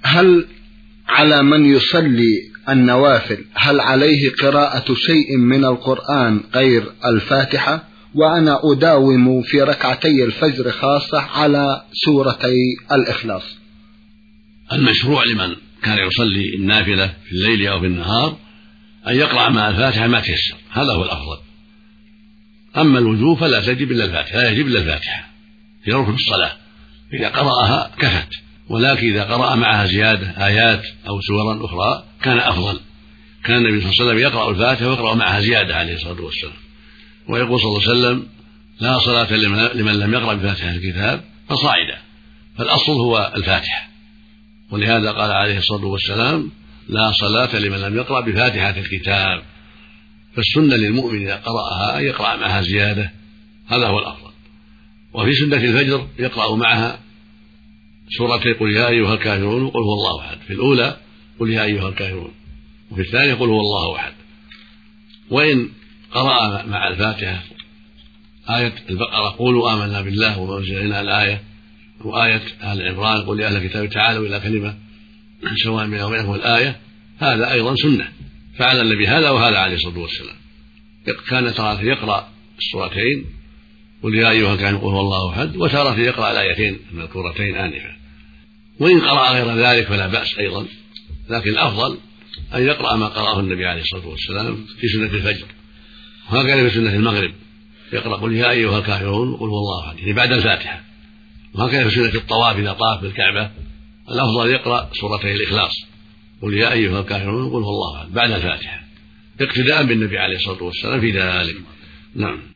هل على من يصلي النوافل هل عليه قراءة شيء من القرآن غير الفاتحة؟ وأنا أداوم في ركعتي الفجر خاصة على سورتي الإخلاص. المشروع لمن كان يصلي النافلة في الليل أو في النهار أن يقرأ مع الفاتحة ما تيسر، هذا هو الأفضل. أما الوجوب فلا تجب إلا الفاتحة، لا يجب إلا الفاتحة في ركن الصلاة، إذا قرأها كفت، ولكن إذا قرأ معها زيادة آيات أو سورا أخرى كان أفضل. كان النبي صلى الله عليه وسلم يقرأ الفاتحة ويقرأ معها زيادة عليه الصلاة والسلام، ويقول صلى الله عليه وسلم: لا صلاة لمن لم يقرأ بفاتحة الكتاب فصاعدا. فالأصل هو الفاتحة، ولهذا قال عليه الصلاة والسلام: لا صلاة لمن لم يقرأ بفاتحة الكتاب. فالسنة للمؤمن إذا قرأها أن يقرأ معها زيادة، هذا هو الأفضل. وفي سنة الفجر يقرأ معها سورتي قل يا أيها الكافرون وقل هو الله أحد، في الأولى قل يا أيها الكافرون، وفي الثانية قل هو الله أحد. وإن قرأ مع الفاتحة آية البقرة قولوا آمنا بالله وما أنزل إلينا الآية، وآية آل عمران قل يا أهل الكتاب تعالوا إلى كلمة سواء بيننا وبينكم الآية، هذا أيضا سنة فعل النبي هذا وهذا عليه الصلاة والسلام. كان تارة يقرأ السورتين قل يا أيها الكافرون قل هو الله أحد، وتارة يقرأ الآيتين المذكورتين آنفا. وإن قرأ غير ذلك فلا بأس أيضا، لكن الأفضل أن يقرأ ما قرأه النبي عليه الصلاة والسلام في سنة الفجر، وهكذا في سنة المغرب يقرأ قل يا أيها الكافرون قل هو الله أحد، يعني بعد الفاتحة. وهكذا في سنة الطواف إذا طاف بالكعبة الأفضل يقرأ سورتي الإخلاص قل يا أيها الكافرون قل هو الله أحد بعد الفاتحة، اقتداء بالنبي عليه الصلاة والسلام في ذلك. نعم.